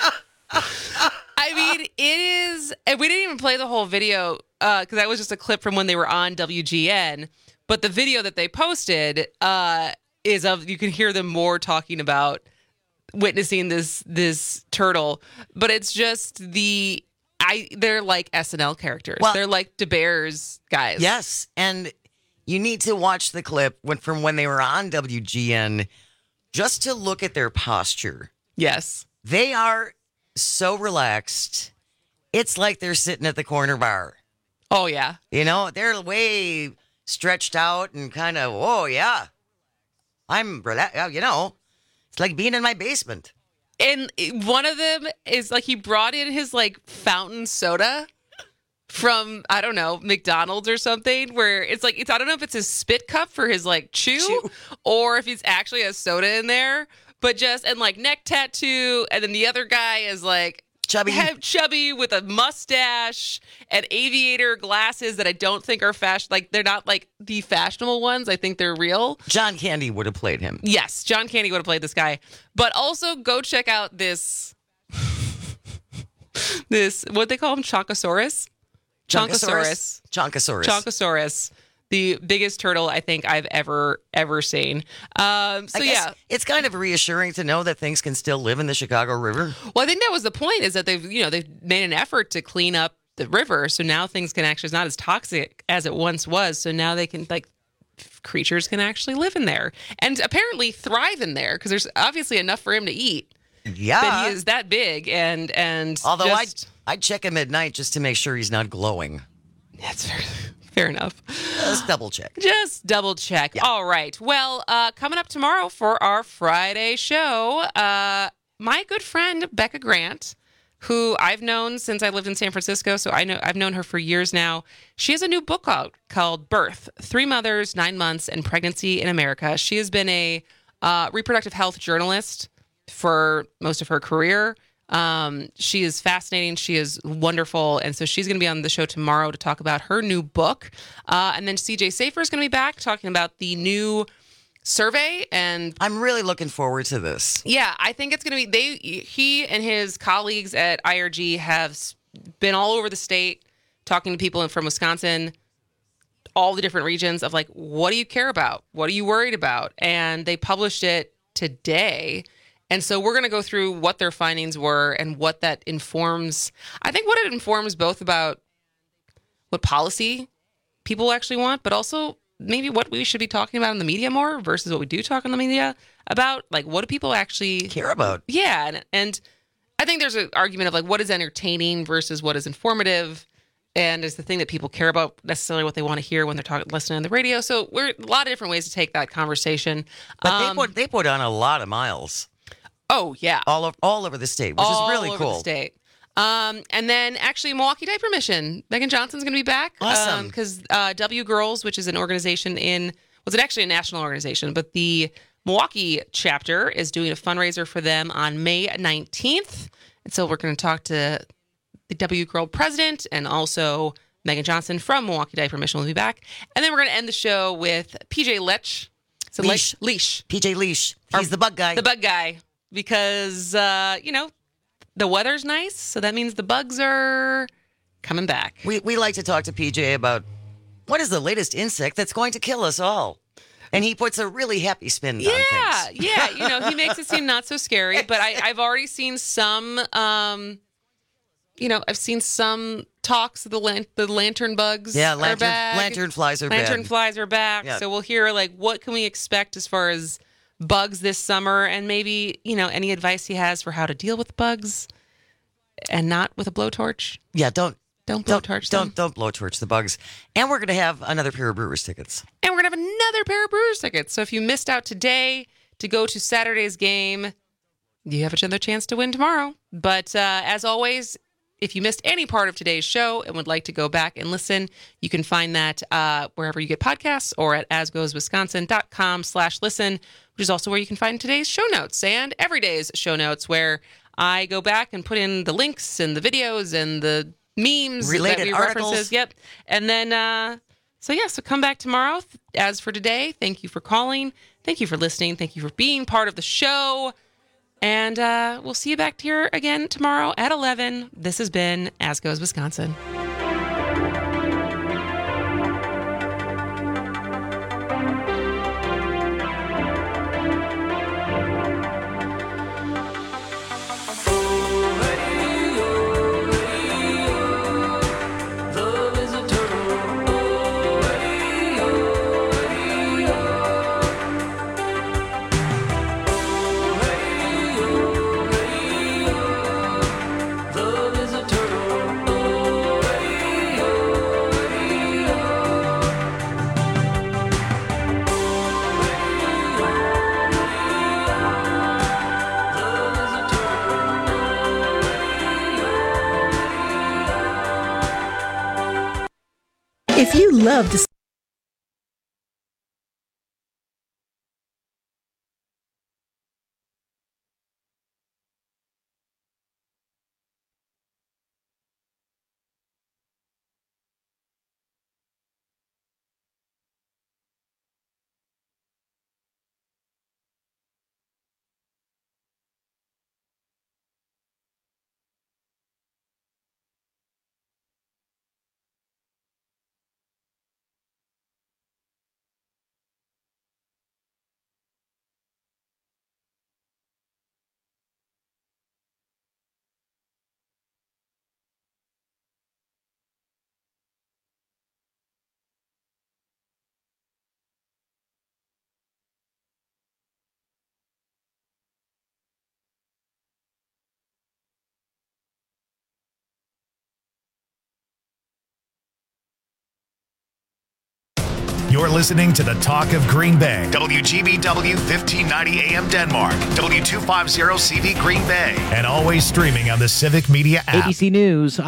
I mean, it is, and we didn't even play the whole video because that was just a clip from when they were on W G N. But the video that they posted uh, is of, you can hear them more talking about witnessing this this turtle. But it's just the, I they're like S N L characters. Well- they're like DeBears guys. Yes, and you need to watch the clip when, from when they were on W G N just to look at their posture. Yes. They are so relaxed. It's like they're sitting at the corner bar. Oh, yeah. You know, they're way stretched out and kind of, oh, yeah. I'm, rela- you know, it's like being in my basement. And one of them is like, he brought in his like fountain soda from, I don't know, McDonald's or something, where it's like, it's, I don't know if it's his spit cup for his like chew, chew. or if it's actually a soda in there, but just, and like neck tattoo. And then the other guy is like, Chubby. Have chubby with a mustache and aviator glasses that I don't think are fashion. Like, they're not like the fashionable ones. I think they're real. John Candy would have played him. Yes, John Candy would have played this guy. But also go check out this, this, what they call him? Chonkosaurus? Chonkosaurus. Chonkosaurus. Chonkosaurus. The biggest turtle I think I've ever, ever seen. Um, so, I guess yeah. It's kind of reassuring to know that things can still live in the Chicago River. Well, I think that was the point, is that they've, you know, they've made an effort to clean up the river. So now things can actually, it's not as toxic as it once was. So now they can, like, creatures can actually live in there and apparently thrive in there because there's obviously enough for him to eat. Yeah. That he is that big. And, and Although just, I'd, I'd check him at night just to make sure he's not glowing. That's fair, fair enough. Just double check. Just double check. Yeah. All right. Well, uh, coming up tomorrow for our Friday show, uh, my good friend Becca Grant, who I've known since I lived in San Francisco, so I know I've known her for years now. She has a new book out called Birth: Three Mothers, Nine Months, and Pregnancy in America. She has been a uh, reproductive health journalist for most of her career. Um, she is fascinating. She is wonderful. And so she's going to be on the show tomorrow to talk about her new book. Uh, and then C J Safer is going to be back talking about the new survey. And I'm really looking forward to this. Yeah, I think it's going to be, they, he and his colleagues at I R G have been all over the state talking to people from Wisconsin, all the different regions of like, what do you care about? What are you worried about? And they published it today. And so we're going to go through what their findings were and what that informs. I think what it informs both about what policy people actually want, but also maybe what we should be talking about in the media more versus what we do talk in the media about. Like, what do people actually care about? Yeah. And, and I think there's an argument of like, what is entertaining versus what is informative. And is the thing that people care about necessarily what they want to hear when they're talking, listening on the radio. So we're a lot of different ways to take that conversation. But um, they put they put on a lot of miles. Oh, yeah. All over, all over the state, which all is really over cool. The state. Um, and then actually Milwaukee Diaper Mission. Megan Johnson's going to be back. Awesome. Because um, uh, W Girls, which is an organization in, was it actually a national organization, but the Milwaukee chapter is doing a fundraiser for them on May nineteenth. And so we're going to talk to the W Girl president and also Megan Johnson from Milwaukee Diaper Mission will be back. And then we're going to end the show with P J Lech. So Leash. Leash. Leash. P J Leash. He's Our, the bug guy. The bug guy. Because, uh, you know, the weather's nice, so that means the bugs are coming back. We we like to talk to P J about what is the latest insect that's going to kill us all. And he puts a really happy spin yeah, on things. Yeah, you know, he makes it seem not so scary, but I, I've already seen some, um, you know, I've seen some talks of the, lan- the lantern bugs Yeah, are lantern, back. lantern flies are Lantern bad. flies are back. Yeah. So we'll hear, like, what can we expect as far as bugs this summer, and maybe, you know, any advice he has for how to deal with bugs and not with a blowtorch. Yeah, don't don't don't blowtorch them. don't don't blowtorch the bugs. And we're going to have another pair of Brewers tickets. And we're going to have another pair of Brewers tickets. So if you missed out today to go to Saturday's game, you have another chance to win tomorrow. But uh, as always, if you missed any part of today's show and would like to go back and listen, you can find that uh, wherever you get podcasts or at asgoeswisconsin.com slash listen, which is also where you can find today's show notes and every day's show notes, where I go back and put in the links and the videos and the memes Related that we articles. references. Yep. And then, uh, so yeah, so come back tomorrow. As for today, thank you for calling. Thank you for listening. Thank you for being part of the show. And uh, we'll see you back here again tomorrow at eleven. This has been As Goes Wisconsin. If you love to You're listening to the Talk of Green Bay. W G B W fifteen ninety A M Denmark. W two fifty C V Green Bay. And always streaming on the Civic Media app. A B C News.